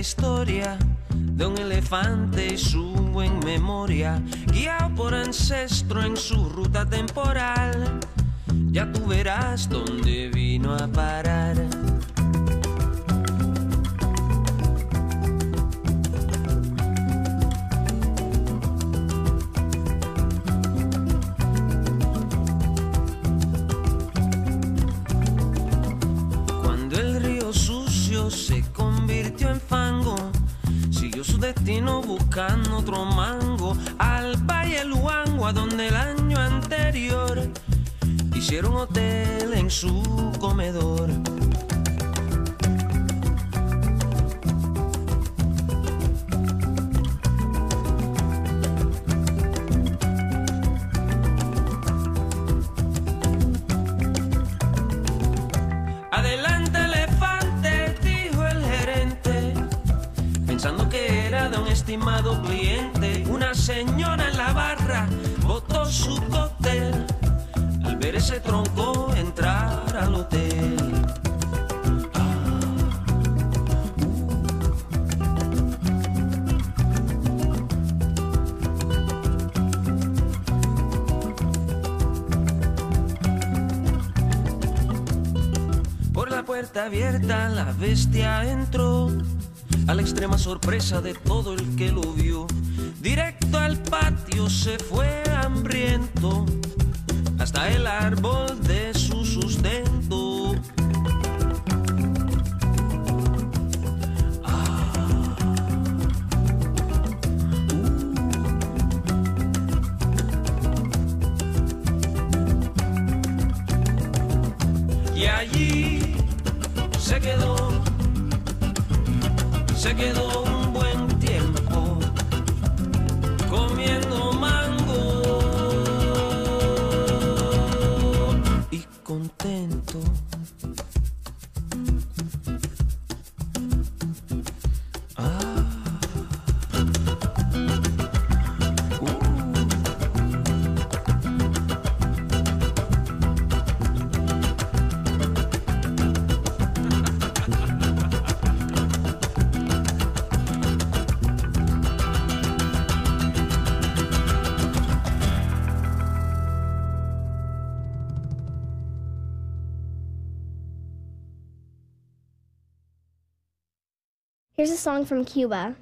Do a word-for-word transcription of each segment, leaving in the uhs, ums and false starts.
historia de un elefante y su buen memoria, guiado por ancestro en su ruta temporal. Ya tú verás dónde vino a parar. Cuando el río sucio se convirtió en fango, siguió su destino buscando otro mango al Valle Luangwa, donde el año anterior hicieron hotel en su comedor. Adelante elefante, dijo el gerente, pensando que era de un estimado cliente. Una señora en la barra botó su cóctel al ver ese tronco entrar al hotel. Ah, uh. Por la puerta abierta la bestia entró, a la extrema sorpresa de todo el que lo vio. Directo al patio se fue hambriento, hasta el árbol de su sustento. Ah, uh. Y allí se quedó, se quedó un buen tiempo comiendo mango y contento. Ah. Uh. Here's a song from Cuba.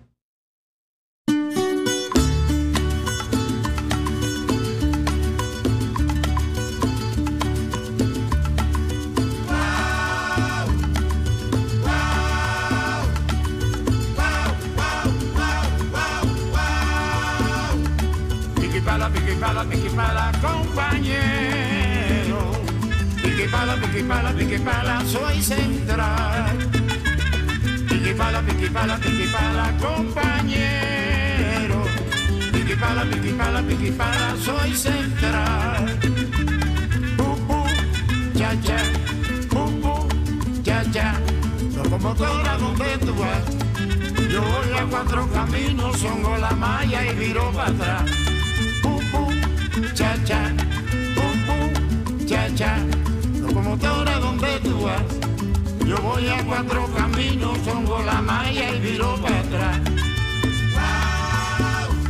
Piqui pala, piqui pala, piqui pala, compañero. Piqui pala, piqui pala, piqui pala, soy central. Piqui pala, piqui pala, piqui pala, compañero. Piqui pala, piqui pala, piqui pala, soy central. Pu, pu, cha, cha, pu, pu, cha, cha. Locomotora donde tú vas, yo voy a cuatro caminos, Songo la Maya y viro para atrás. Pu, pu, cha, cha, pu, pu, cha, cha. Locomotora donde tú vas, yo voy a cuatro caminos, Songo la Maya y viro para atrás. Wow,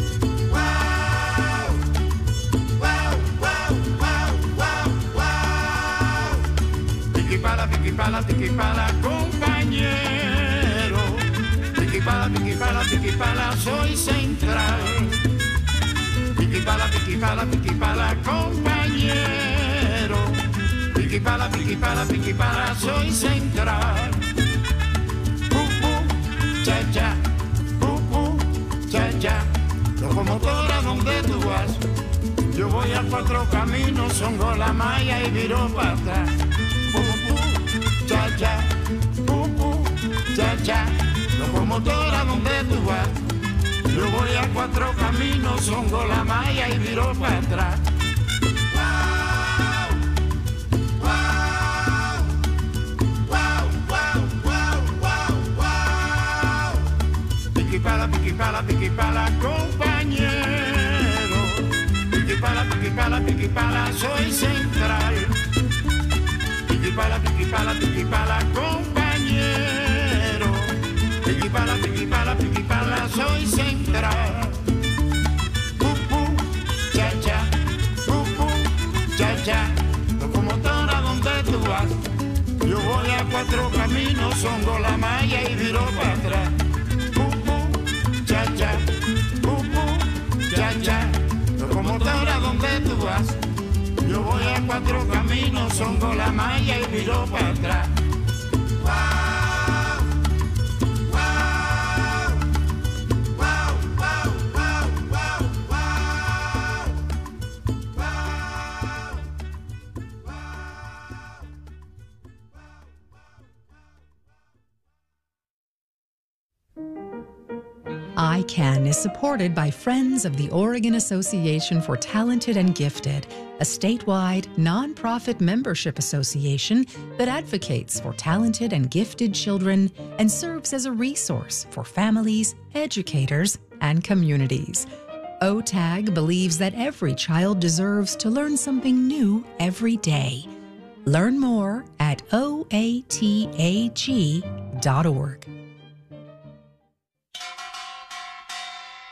wow, wow, wow, wow, wow, wow. Piqui pala, piqui pala, piqui pala, compañero. Piqui pala, piqui pala, piqui pala, soy central. Piqui pala, piqui pala, piqui pala, compañero. Piqui pala, piqui pala, piqui pala, soy central. Pu, pu, cha, cha, pu, pu, cha, cha. Locomotora donde tú vas, yo voy a cuatro caminos, Songo la Maya y viro para atrás. Pu, pu, cha, cha, pu, pu, cha, cha. Locomotora donde tú vas, yo voy a cuatro caminos, Songo la Maya y viro para atrás. Piqui pala, piqui pala, piqui pala, compañero. Piqui pala, piqui pala, piqui pala, soy central. Piqui pala, piqui pala, piqui pala, compañero. Piquipala, piquipala, piquipala, soy central. Pupu, cha cha, pupu, cha cha. Locomotora, ¿dónde tú vas? Yo voy a cuatro caminos, songo la malla y viro para atrás. Pupu, cha cha, pupu, cha cha. Locomotora, ¿dónde tú vas? Yo voy a cuatro caminos, songo la malla y viro para atrás. I CAN is supported by Friends of the Oregon Association for Talented and Gifted, a statewide, nonprofit membership association that advocates for talented and gifted children and serves as a resource for families, educators, and communities. O T A G believes that every child deserves to learn something new every day. Learn more at O A T A G dot org.